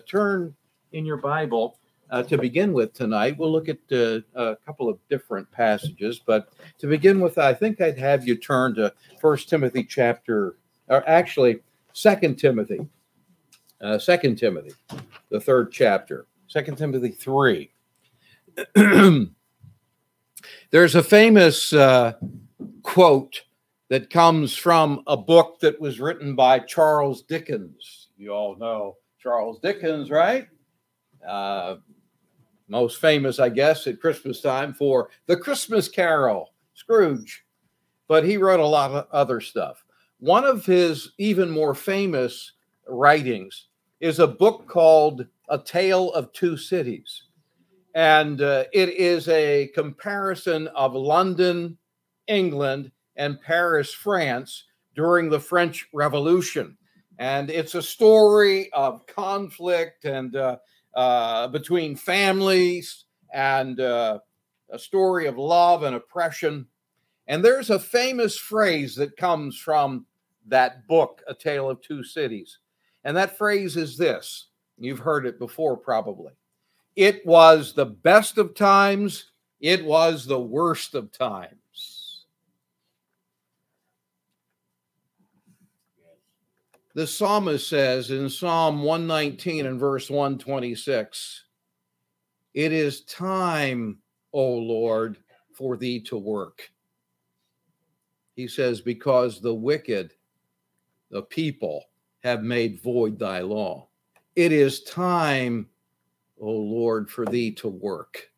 turn in your Bible to begin with tonight. We'll look at a couple of different passages, but to begin with, I think I'd have you turn to First Timothy chapter, or actually Second Timothy, Second Timothy, the third chapter, Second Timothy 3. There's a famous quote that comes from a book that was written by Charles Dickens. You all know Charles Dickens, right? Most famous, I guess, at Christmas time for The Christmas Carol, Scrooge. But he wrote a lot of other stuff. One of his even more famous writings is a book called A Tale of Two Cities. And it is a comparison of London, England, and Paris, France during the French Revolution. And it's a story of conflict and between families and a story of love and oppression. And there's a famous phrase that comes from that book, A Tale of Two Cities. And that phrase is this. You've heard it before, probably. It was the best of times. It was the worst of times. The psalmist says in Psalm 119 and verse 126, "It is time, O Lord, for thee to work." He says, because the wicked, the people, have made void thy law. It is time, O Lord, for thee to work.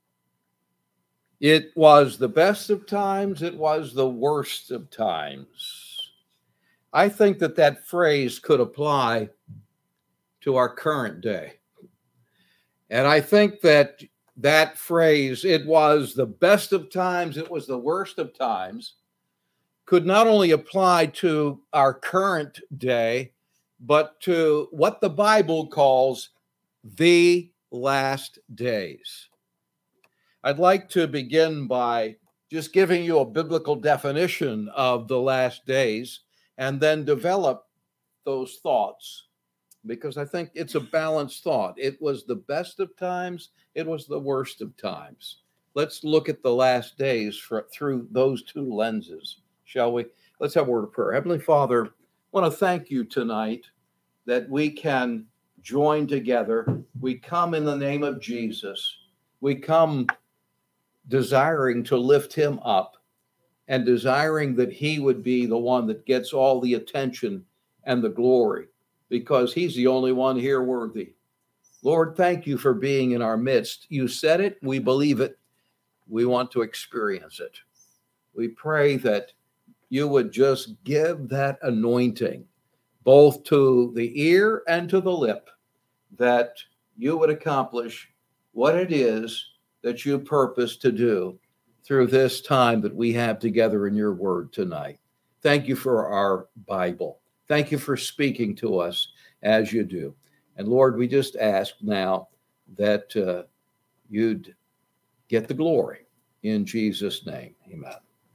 It was the best of times. It was the worst of times. I think that phrase could apply to our current day. And I think that phrase, it was the best of times, it was the worst of times, could not only apply to our current day, but to what the Bible calls the last days. I'd like to begin by just giving you a biblical definition of the last days and then develop those thoughts, because I think it's a balanced thought. It was the best of times. It was the worst of times. Let's look at the last days through those two lenses, shall we? Let's have a word of prayer. Heavenly Father, I want to thank you tonight that we can join together. We come in the name of Jesus. We come desiring to lift him up and desiring that he would be the one that gets all the attention and the glory, because he's the only one here worthy. Lord, thank you for being in our midst. You said it. We believe it. We want to experience it. We pray that you would just give that anointing both to the ear and to the lip, that you would accomplish what it is that you purpose to do through this time that we have together in your word tonight. Thank you for our Bible. Thank you for speaking to us as you do. And Lord, we just ask now that you'd get the glory in Jesus' name. Amen.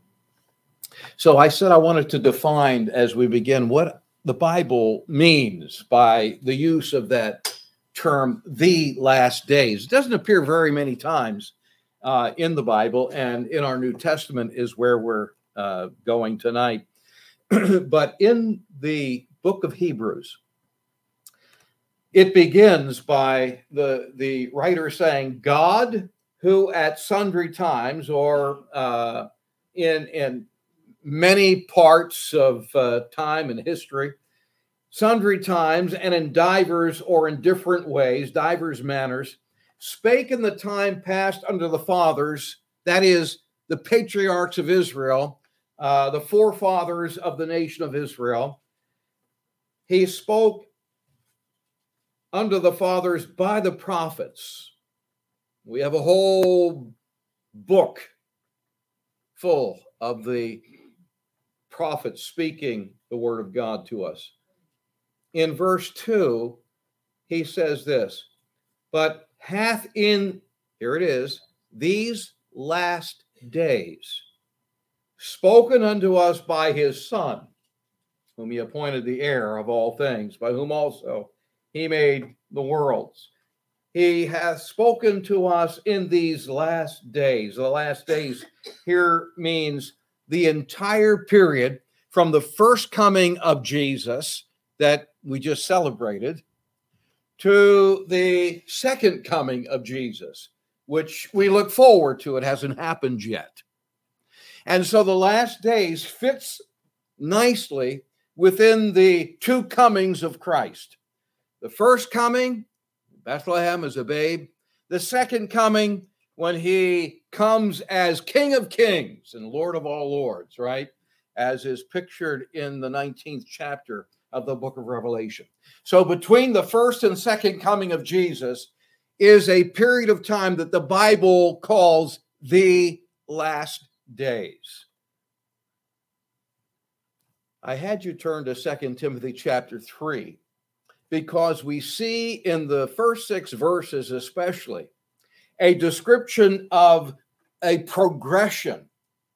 So I said I wanted to define as we begin what the Bible means by the use of that term, the last days. It doesn't appear very many times in the Bible, and in our New Testament is where we're going tonight. But in the book of Hebrews, it begins by the writer saying, God, who at sundry times, or in many parts of time and history, sundry times and in divers or in different ways, divers manners, spake in the time past unto the fathers, that is, the patriarchs of Israel, the forefathers of the nation of Israel. He spoke unto the fathers by the prophets. We have a whole book full of the prophets speaking the word of God to us. In verse 2, he says this, but hath in, here it is, these last days spoken unto us by his Son, whom he appointed the heir of all things, by whom also he made the worlds. He hath spoken to us in these last days. The last days here means the entire period from the first coming of Jesus that we just celebrated to the second coming of Jesus, which we look forward to. It hasn't happened yet. And so the last days fits nicely within the two comings of Christ. The first coming, Bethlehem as a babe. The second coming, when he comes as King of Kings and Lord of all lords, right? As is pictured in the 19th chapter of the book of Revelation. So between the first and second coming of Jesus is a period of time that the Bible calls the last days. I had you turn to 2 Timothy chapter 3. Because we see in the first 6 verses especially a description of a progression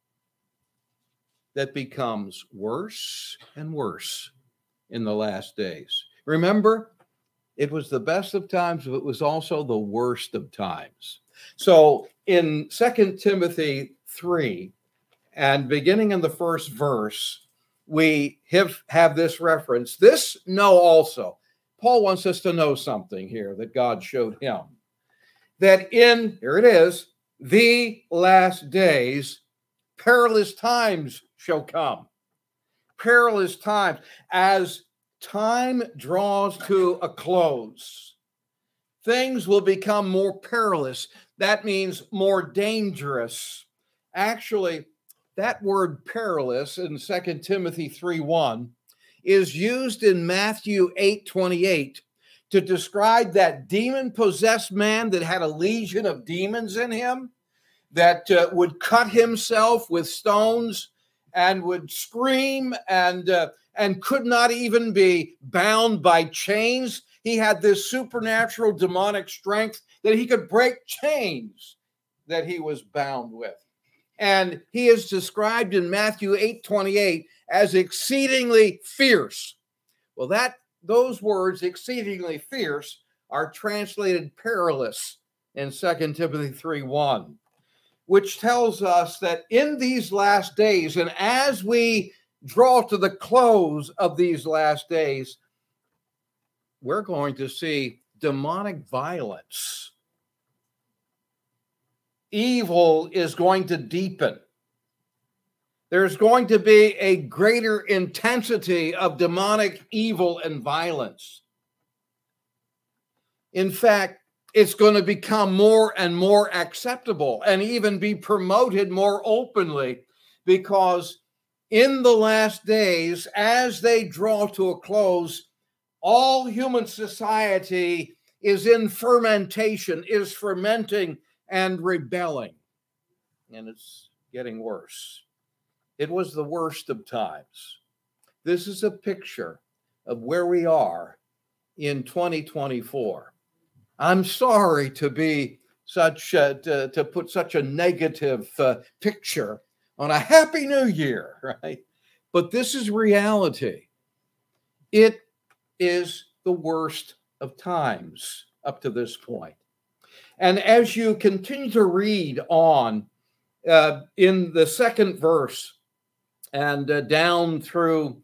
that becomes worse and worse in the last days. Remember, it was the best of times, but it was also the worst of times. So in 2 Timothy 3, and beginning in the first verse, we have this reference. This know also. Paul wants us to know something here that God showed him. That in, here it is, the last days, perilous times shall come. Perilous times. As time draws to a close, things will become more perilous. That means more dangerous. Actually, that word perilous in 2 Timothy 3:1 is used in Matthew 8:28 to describe that demon-possessed man that had a legion of demons in him, that would cut himself with stones and would scream and could not even be bound by chains. He had this supernatural demonic strength that he could break chains that he was bound with. And he is described in Matthew 8:28 as exceedingly fierce. Well, those words, exceedingly fierce, are translated perilous in 2 Timothy 3:1, which tells us that in these last days, and as we draw to the close of these last days, we're going to see demonic violence. Evil is going to deepen. There's going to be a greater intensity of demonic evil and violence. In fact, it's going to become more and more acceptable and even be promoted more openly, because in the last days, as they draw to a close, all human society is in fermentation, is fermenting and rebelling. And it's getting worse. It was the worst of times. This is a picture of where we are in 2024. I'm sorry to be to put such a negative picture on a Happy New Year, right? But this is reality. It is the worst of times up to this point. And as you continue to read on in the second verse and down through,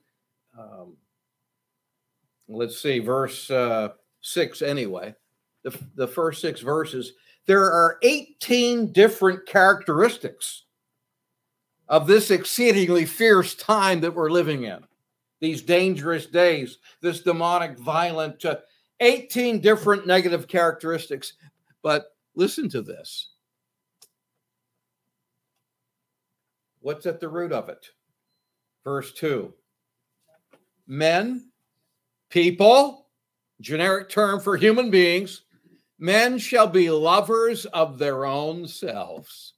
verse 6 anyway, the first 6 verses, there are 18 different characteristics of this exceedingly fierce time that we're living in, these dangerous days, this demonic, violent, 18 different negative characteristics. But listen to this. What's at the root of it? Verse 2. Men, people, generic term for human beings, men shall be lovers of their own selves.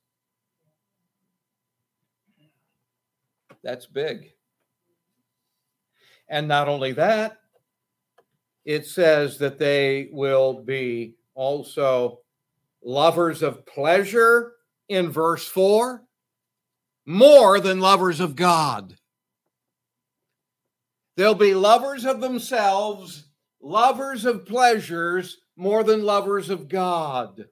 That's big. And not only that, it says that they will be also lovers of pleasure in verse 4, more than lovers of God. They'll be lovers of themselves, lovers of pleasures more than lovers of God.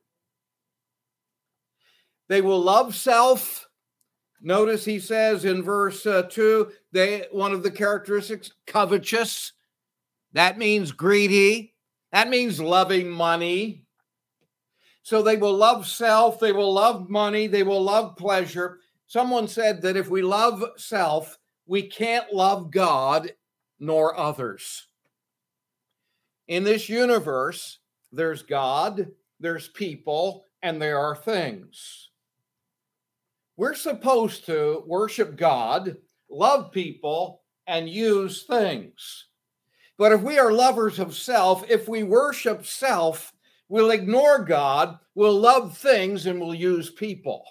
They will love self. Notice he says in verse 2, one of the characteristics, covetous. That means greedy. That means loving money. So they will love self, they will love money, they will love pleasure. Someone said that if we love self, we can't love God nor others. In this universe, there's God, there's people, and there are things. We're supposed to worship God, love people, and use things. But if we are lovers of self, if we worship self, we'll ignore God, we'll love things, and we'll use people.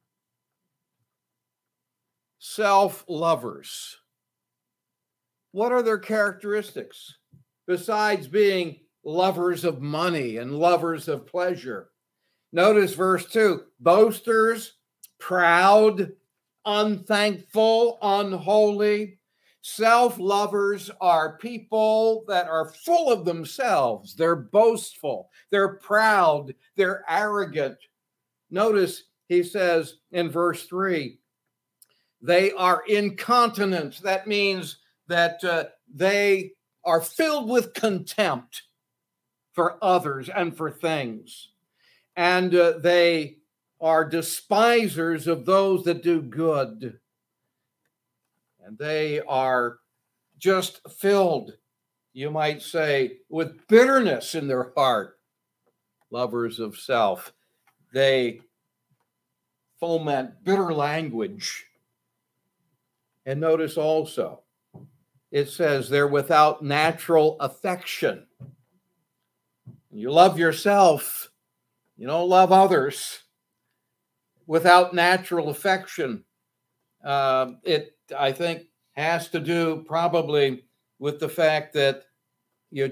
Self-lovers. What are their characteristics? Besides being lovers of money and lovers of pleasure. Notice verse 2, boasters, proud, unthankful, unholy. Self-lovers are people that are full of themselves. They're boastful, they're proud, they're arrogant. Notice he says in verse 3, they are incontinent. That means that they are filled with contempt for others and for things. And they are despisers of those that do good. And they are just filled, you might say, with bitterness in their heart. Lovers of self. They foment bitter language. And notice also, it says they're without natural affection. You love yourself, you don't love others. Without natural affection. It, I think, has to do probably with the fact that you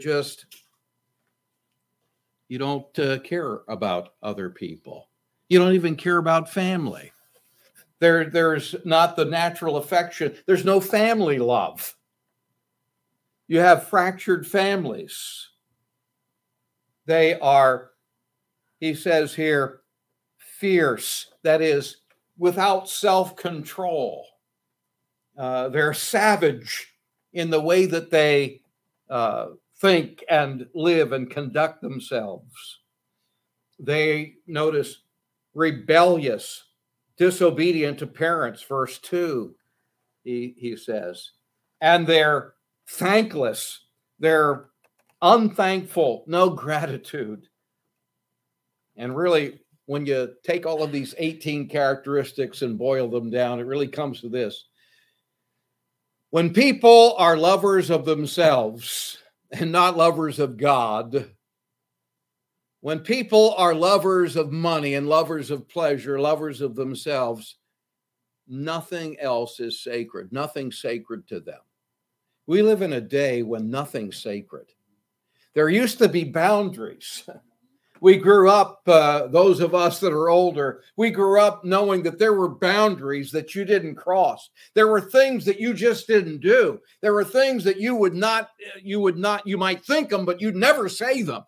don't care about other people. You don't even care about family. There's not the natural affection. There's no family love. You have fractured families. They are, he says here, fierce. That is, without self-control. They're savage in the way that they think and live and conduct themselves. They, notice, rebellious, disobedient to parents, verse 2, he says. And they're thankless. They're unthankful, no gratitude. And really, when you take all of these 18 characteristics and boil them down, it really comes to this. When people are lovers of themselves and not lovers of God, when people are lovers of money and lovers of pleasure, lovers of themselves, nothing else is sacred, nothing sacred to them. We live in a day when nothing's sacred. There used to be boundaries. We grew up, those of us that are older, we grew up knowing that there were boundaries that you didn't cross. There were things that you just didn't do. There were things that you might think them, but you'd never say them.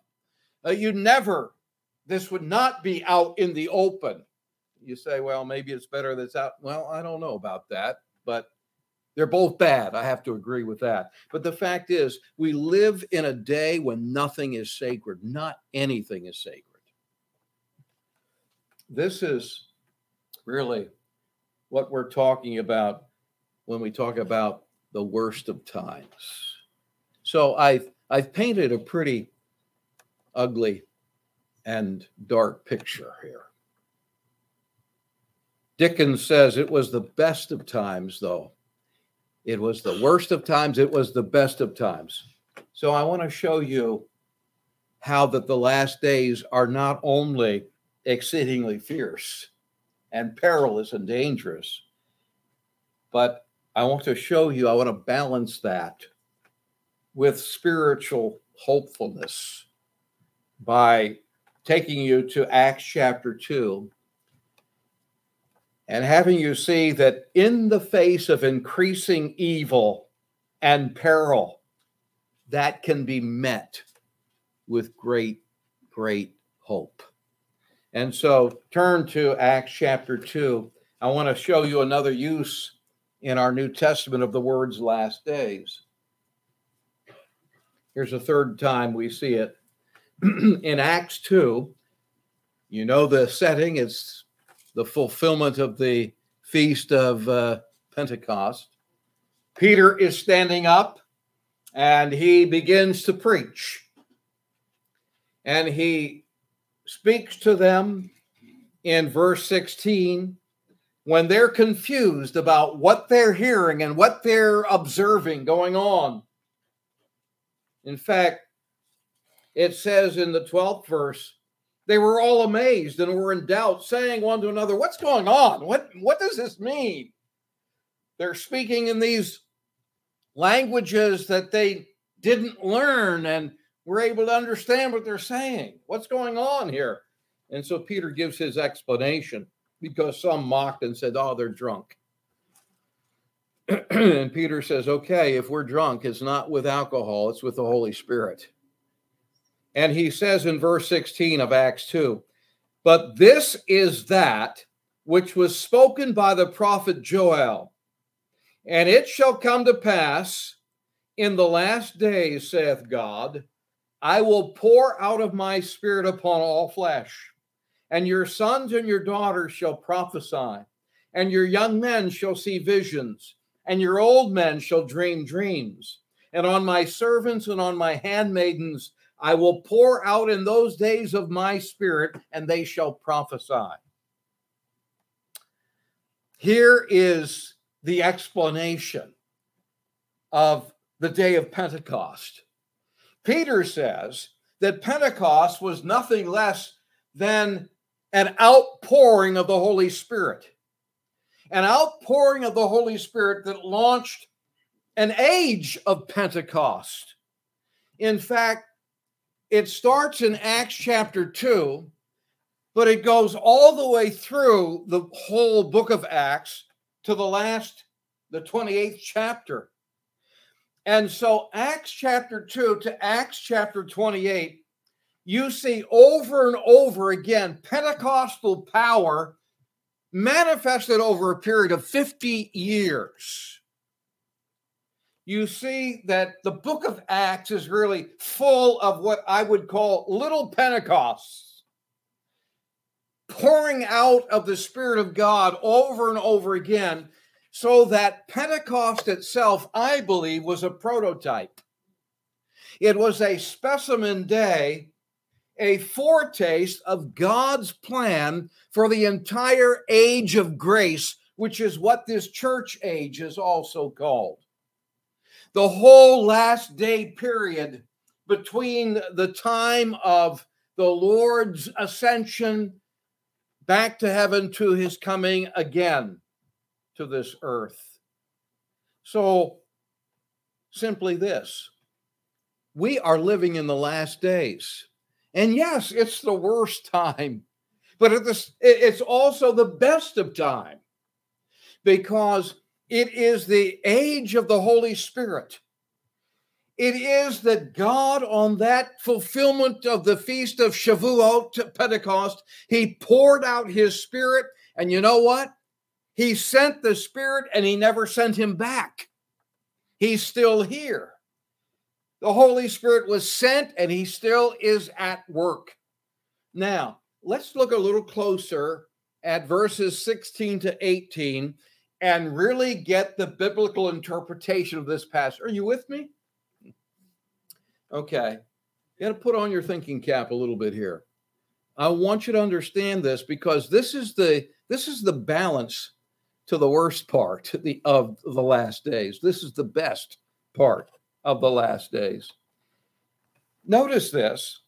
This would not be out in the open. You say, well, maybe it's better that's out. Well, I don't know about that, but they're both bad. I have to agree with that. But the fact is, we live in a day when nothing is sacred. Not anything is sacred. This is really what we're talking about when we talk about the worst of times. So I've painted a pretty ugly and dark picture here. Dickens says it was the best of times, though. It was the worst of times. It was the best of times. So I want to show you how that the last days are not only exceedingly fierce and perilous and dangerous, but I want to balance that with spiritual hopefulness by taking you to Acts chapter 2 and having you see that in the face of increasing evil and peril, that can be met with great, great hope. And so turn to Acts chapter 2. I want to show you another use in our New Testament of the words last days. Here's a third time we see it. In Acts 2, you know the setting. It's the fulfillment of the Feast of Pentecost. Peter is standing up and he begins to preach. And he speaks to them in verse 16 when they're confused about what they're hearing and what they're observing going on. In fact, it says in the 12th verse, they were all amazed and were in doubt, saying one to another, what's going on? What does this mean? They're speaking in these languages that they didn't learn and were able to understand what they're saying. What's going on here? And so Peter gives his explanation because some mocked and said, oh, they're drunk. And Peter says, okay, if we're drunk, it's not with alcohol, it's with the Holy Spirit. And he says in verse 16 of Acts 2, but this is that which was spoken by the prophet Joel. And it shall come to pass in the last days, saith God, I will pour out of my spirit upon all flesh, and your sons and your daughters shall prophesy, and your young men shall see visions, and your old men shall dream dreams. And on my servants and on my handmaidens I will pour out in those days of my spirit, and they shall prophesy. Here is the explanation of the day of Pentecost. Peter says that Pentecost was nothing less than an outpouring of the Holy Spirit. An outpouring of the Holy Spirit that launched an age of Pentecost. In fact, it starts in Acts chapter 2, but it goes all the way through the whole book of Acts to the 28th chapter. And so Acts chapter 2 to Acts chapter 28, you see over and over again Pentecostal power manifested over a period of 50 years. You see that the book of Acts is really full of what I would call little Pentecosts, pouring out of the Spirit of God over and over again, so that Pentecost itself, I believe, was a prototype. It was a specimen day, a foretaste of God's plan for the entire age of grace, which is what this church age is also called. The whole last day period between the time of the Lord's ascension back to heaven to his coming again to this earth. So simply this, we are living in the last days. And yes, it's the worst time, but it's also the best of time, because it is the age of the Holy Spirit. It is that God, on that fulfillment of the feast of Shavuot, Pentecost, he poured out his Spirit. And you know what? He sent the Spirit and he never sent him back. He's still here. The Holy Spirit was sent and he still is at work. Now, let's look a little closer at verses 16 to 18 and really get the biblical interpretation of this passage. Are you with me? Okay. You got to put on your thinking cap a little bit here. I want you to understand this, because this is the balance to the worst part of the last days. This is the best part of the last days. Notice this.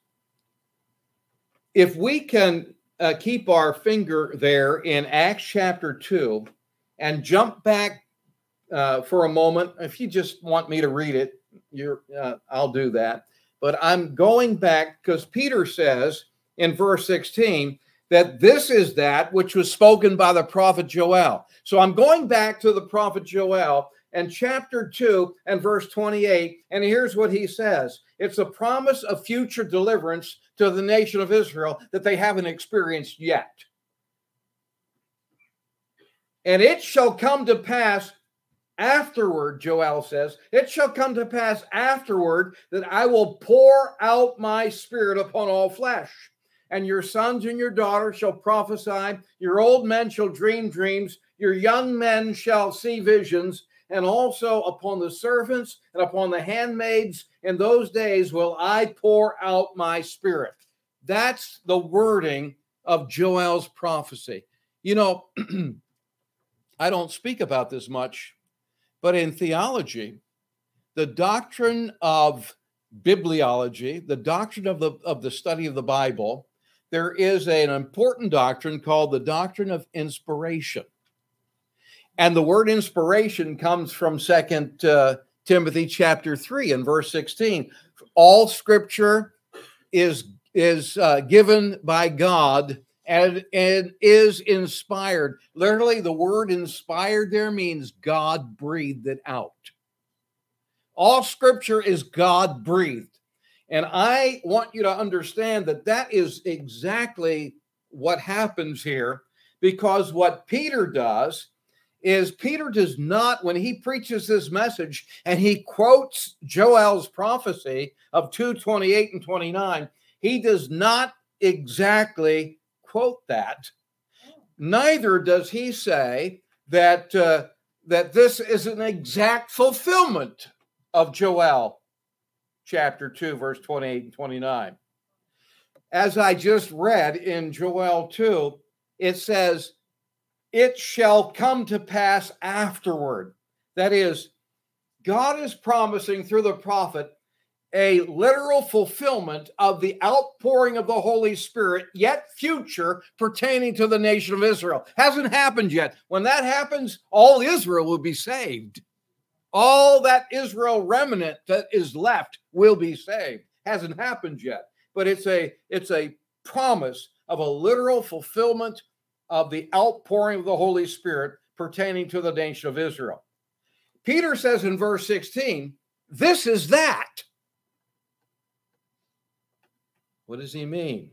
If we can keep our finger there in Acts chapter 2 and jump back for a moment, if you just want me to read it, I'll do that. But I'm going back because Peter says in verse 16 that this is that which was spoken by the prophet Joel. So I'm going back to the prophet Joel, and chapter 2 and verse 28. And here's what he says. It's a promise of future deliverance to the nation of Israel that they haven't experienced yet. And it shall come to pass afterward, Joel says, it shall come to pass afterward that I will pour out my spirit upon all flesh. And your sons and your daughters shall prophesy, your old men shall dream dreams, your young men shall see visions, and also upon the servants and upon the handmaids in those days will I pour out my spirit. That's the wording of Joel's prophecy. You know, I don't speak about this much, but in theology, the doctrine of bibliology, the doctrine of the study of the Bible, there is an important doctrine called the doctrine of inspiration. And the word inspiration comes from 2 Timothy chapter 3 and verse 16. All scripture is given by God and is inspired. Literally, the word inspired there means God breathed it out. All scripture is God breathed. And I want you to understand that that is exactly what happens here, because what Peter does is Peter does not, when he preaches this message and he quotes Joel's prophecy of 2:28 and 29, he does not exactly quote that. Neither does he say that this is an exact fulfillment of Joel chapter 2, verse 28 and 29. As I just read in Joel 2, it says, it shall come to pass afterward. That is, God is promising through the prophet a literal fulfillment of the outpouring of the Holy Spirit, yet future, pertaining to the nation of Israel. Hasn't happened yet. When that happens, all Israel will be saved. All that Israel remnant that is left will be saved. Hasn't happened yet, but it's a promise of a literal fulfillment of the outpouring of the Holy Spirit pertaining to the nation of Israel. Peter says in verse 16, this is that. What does he mean?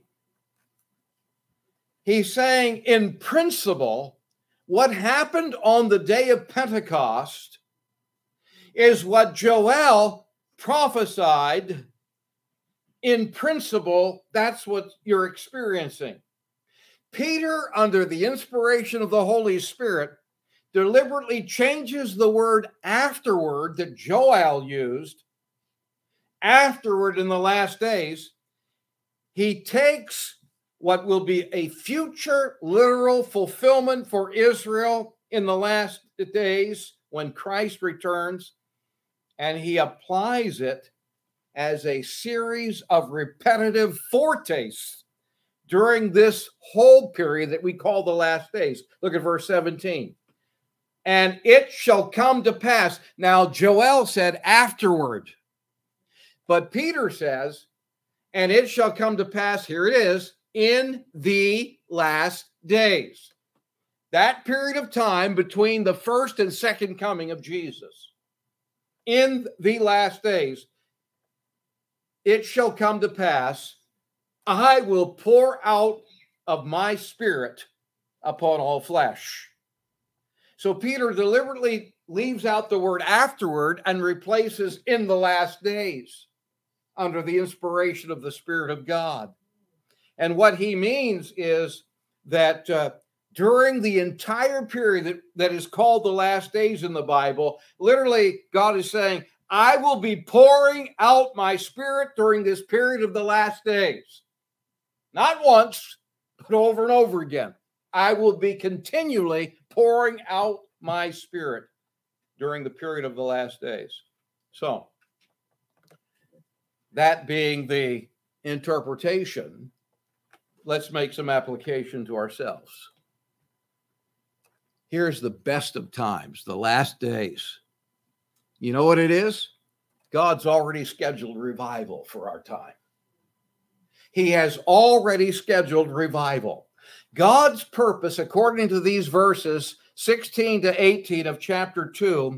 He's saying, in principle, what happened on the day of Pentecost is what Joel prophesied. In principle, that's what you're experiencing. Peter, under the inspiration of the Holy Spirit, deliberately changes the word afterward that Joel used, afterward in the last days. He takes what will be a future literal fulfillment for Israel in the last days when Christ returns, and he applies it as a series of repetitive foretastes during this whole period that we call the last days. Look at verse 17. And it shall come to pass. Now, Joel said afterward, but Peter says, and it shall come to pass, here it is, in the last days. That period of time between the first and second coming of Jesus. In the last days, it shall come to pass, I will pour out of my spirit upon all flesh. So Peter deliberately leaves out the word afterward and replaces in the last days under the inspiration of the Spirit of God. And what he means is that during the entire period that is called the last days in the Bible, literally God is saying, I will be pouring out my spirit during this period of the last days. Not once, but over and over again. I will be continually pouring out my spirit during the period of the last days. So, that being the interpretation, let's make some application to ourselves. Here's the best of times, the last days. You know what it is? God's already scheduled revival for our time. He has already scheduled revival. God's purpose, according to these verses 16 to 18 of chapter 2,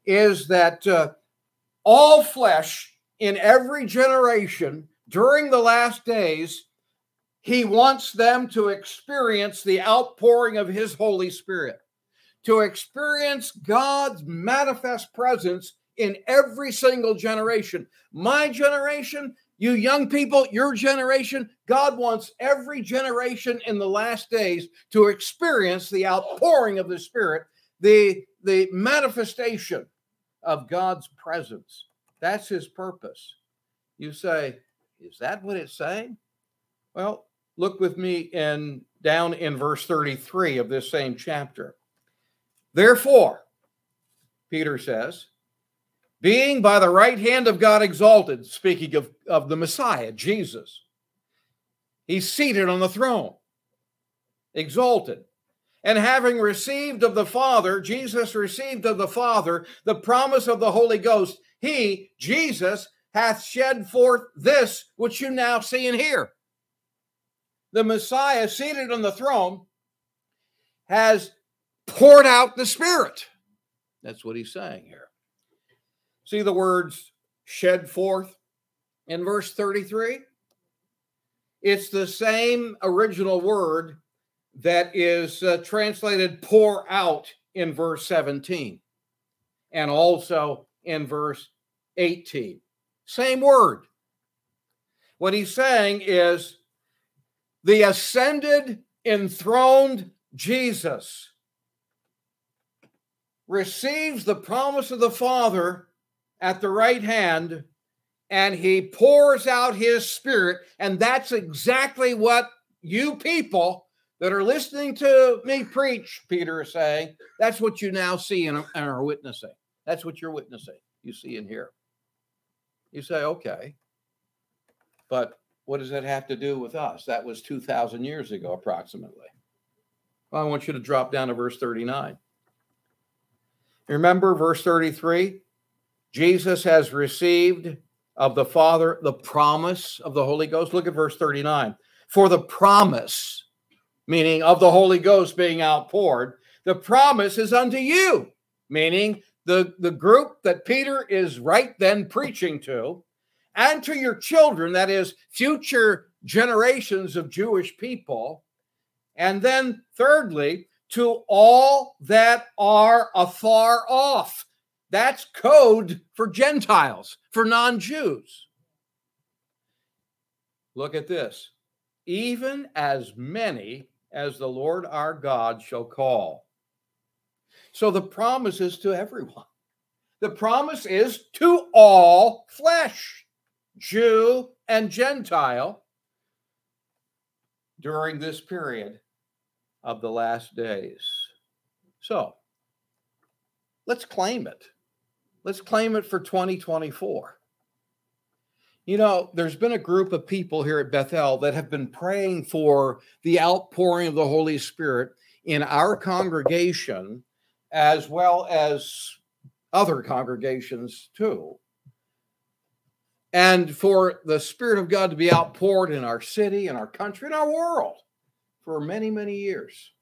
is that all flesh in every generation during the last days, he wants them to experience the outpouring of his Holy Spirit, to experience God's manifest presence in every single generation. My generation, you young people, your generation, God wants every generation in the last days to experience the outpouring of the Spirit, the manifestation of God's presence. That's his purpose. You say, is that what it's saying? Well, look with me down in verse 33 of this same chapter. Therefore, Peter says, being by the right hand of God exalted, speaking of the Messiah, Jesus, he's seated on the throne, exalted. And having received of the Father, Jesus received of the Father the promise of the Holy Ghost, he, Jesus, hath shed forth this which you now see and hear. The Messiah seated on the throne has poured out the Spirit. That's what he's saying here. See the words shed forth in verse 33? It's the same original word that is translated pour out in verse 17 and also in verse 18. Same word. What he's saying is the ascended, enthroned Jesus receives the promise of the Father at the right hand, and he pours out his Spirit. And that's exactly what you people that are listening to me preach, Peter is saying, that's what you now see and are witnessing. That's what you're witnessing. You see and hear. You say, okay, but what does that have to do with us? That was 2,000 years ago, approximately. Well, I want you to drop down to verse 39. Remember verse 33? Jesus has received of the Father the promise of the Holy Ghost. Look at verse 39. For the promise, meaning of the Holy Ghost being outpoured, the promise is unto you, meaning the group that Peter is right then preaching to, and to your children, that is, future generations of Jewish people. And then thirdly, to all that are afar off. That's code for Gentiles, for non-Jews. Look at this. Even as many as the Lord our God shall call. So the promise is to everyone. The promise is to all flesh, Jew and Gentile, during this period of the last days. So let's claim it. Let's claim it for 2024. You know, there's been a group of people here at Bethel that have been praying for the outpouring of the Holy Spirit in our congregation, as well as other congregations too. And for the Spirit of God to be outpoured in our city, in our country, in our world for many, many years.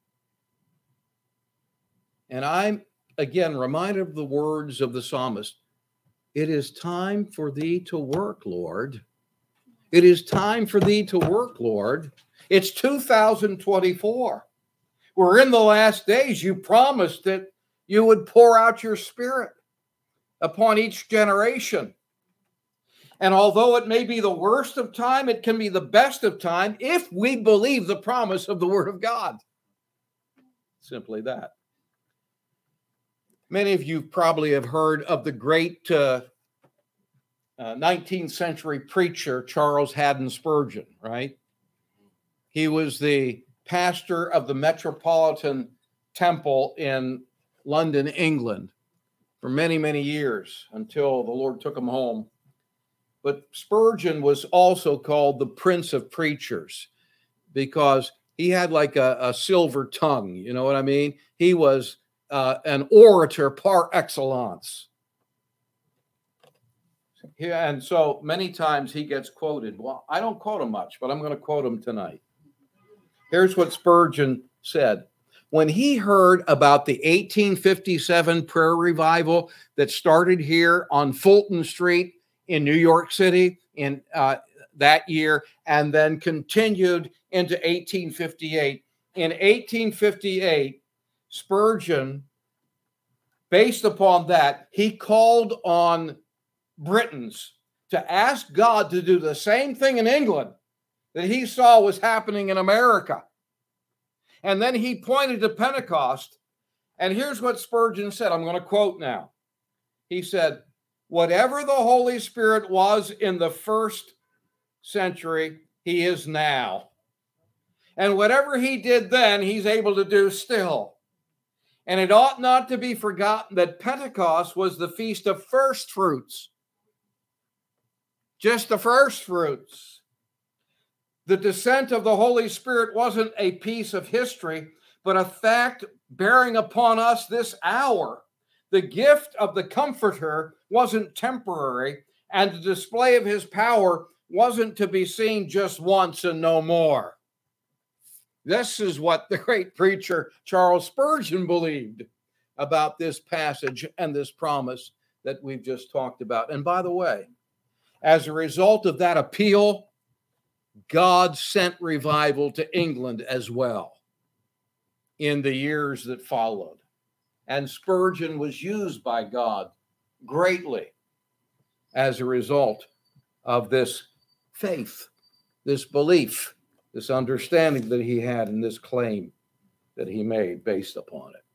And I'm, again, reminded of the words of the psalmist. It is time for thee to work, Lord. It is time for thee to work, Lord. It's 2024. We're in the last days. You promised that you would pour out your Spirit upon each generation. And although it may be the worst of time, it can be the best of time if we believe the promise of the Word of God. Simply that. Many of you probably have heard of the great 19th century preacher, Charles Haddon Spurgeon, right? He was the pastor of the Metropolitan Temple in London, England, for many, many years until the Lord took him home. But Spurgeon was also called the Prince of Preachers because he had like a silver tongue. You know what I mean? He was an orator par excellence. Yeah, and so many times he gets quoted. Well, I don't quote him much, but I'm going to quote him tonight. Here's what Spurgeon said. when he heard about the 1857 prayer revival that started here on Fulton Street in New York City in that year, and then continued into 1858. In 1858, Spurgeon, based upon that, he called on Britons to ask God to do the same thing in England that he saw was happening in America. And then he pointed to Pentecost. And here's what Spurgeon said. I'm going to quote now. He said, whatever the Holy Spirit was in the first century, he is now. And whatever he did then, he's able to do still. And it ought not to be forgotten that Pentecost was the feast of first fruits. Just the first fruits. The descent of the Holy Spirit wasn't a piece of history, but a fact bearing upon us this hour. The gift of the Comforter wasn't temporary, and the display of his power wasn't to be seen just once and no more. This is what the great preacher Charles Spurgeon believed about this passage and this promise that we've just talked about. And by the way, as a result of that appeal, God sent revival to England as well in the years that followed. And Spurgeon was used by God greatly as a result of this faith, this belief, this understanding that he had, and this claim that he made based upon it.